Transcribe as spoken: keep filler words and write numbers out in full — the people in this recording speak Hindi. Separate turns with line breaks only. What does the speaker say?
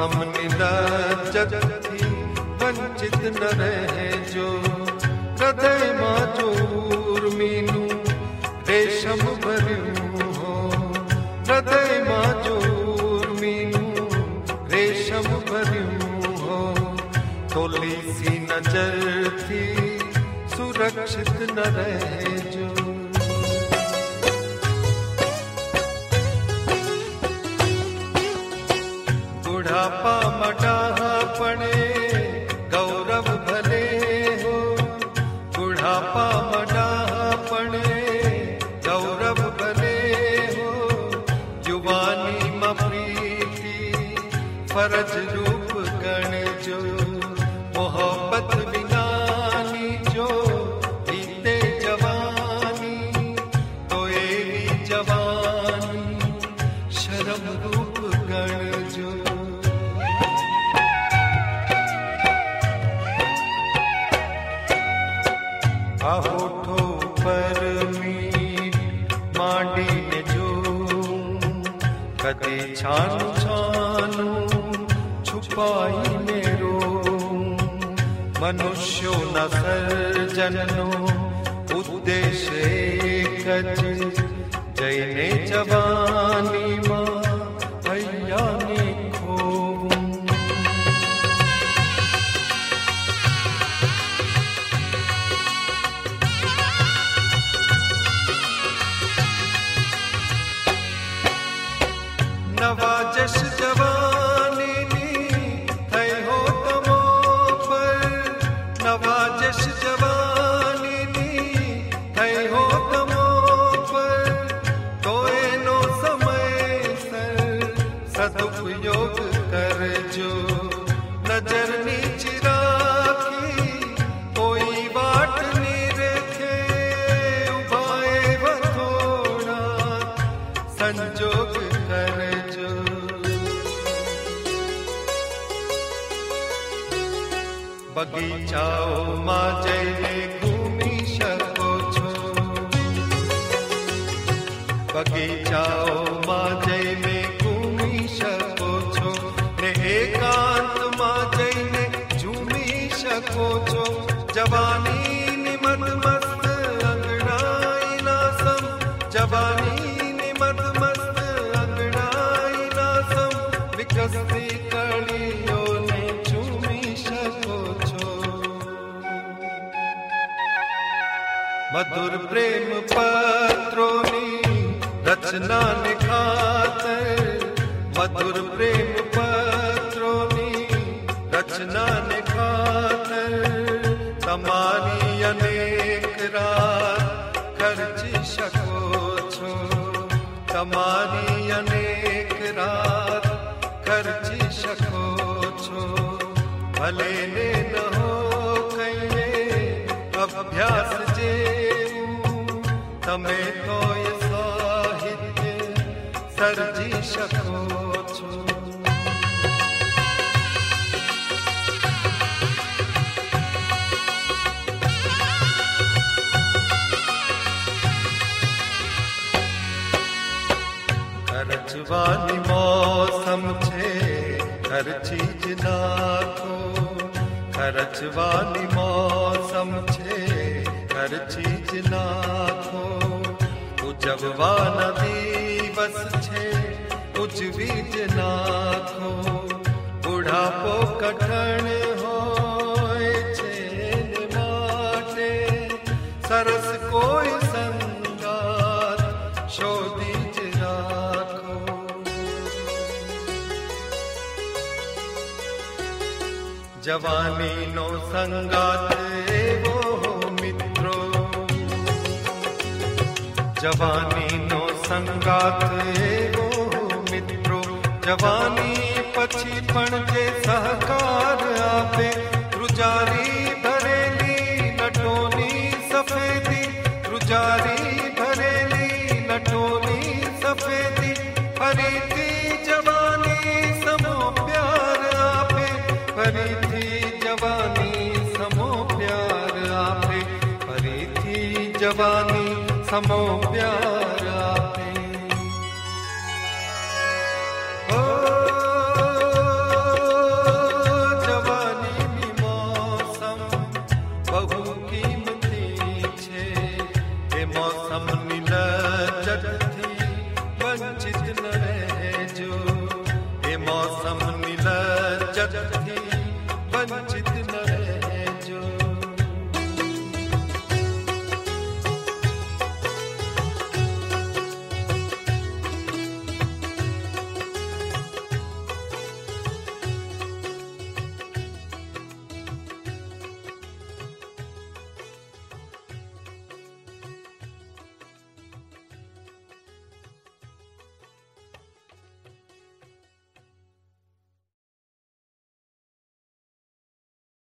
सम निलज्जत थी वंचित न रहे जो हृदय मां जो ऊर्मिनु रेशम भर्યું हो हृदय मां जो ऊर्मिनु रेशम भर्યું हो तोली सी नजर थी सुरक्षित न रहे जो बुढ़ापा मडाहा पड़े गौरव भले हो बुढ़ापा मडाहा पड़े गौरव भले हो युवानी में प्रीति फरज रूप गण जो मोहब्बत विनानी जो बीते जवानी तो एवी जवानी शर्म रूप गण जो होठो पर मीठ मांडी ने जो कदे छानू छानू छुपाई ने रो मनुष्यो न सर्जनो उद्देश्य एक ज जैने जवानी मां भैया ने खो नवाजश जवानी नी थई हो तमो पर नवाजश जवानी नी थई हो तमो पर तो एनो समय सर सदुपयोग कर जो नजर नीच राखी कोई बाट निरखे उभाए वथोड़ा संजोग कर बगीचाओ मां जैने घूमी शको छो बगीचाओ मां जैने घूमी शको छो ने एकांत मां जैने झूमी शको छो जवानी निमत मस्त अंगड़ाई नासम जवानी निमत मस्त अंगड़ाई नासम विकसती कड़ियों ने झूमी शको मधुर प्रेम पत्रोनी रचना निखातर मधुर प्रेम पत्रोनी रचना निखातर तमारी अनेक रात खर्ची शको छो तमारी अनेक रात खर्ची शको छो भले ने न हो कहीं अभ्यास जे तमे तो ये साहित्य सर्जी शको छो खर्चवानी मौसम छे हर चीज नाखो खर्चवानी मौसम छे हर चीज नाखो उजववान दिवस छे उजवीज नाखो बुढ़ापो कठण होय छे ने माटे सरस कोई संगात शोधीज राखो जवानी नो संगात एवो मित्रो जवानी नो संगात एवो मित्रो जवानी पछी पण जे सहकार आपे रुजारी भरेली नटोनी सफेदी रुजारी भरेली नटोनी सफेदी फरीदी जवानी समो प्यार आपे फरीदी जवानी समो प्यार आपे फरीदी जवानी समो प्यार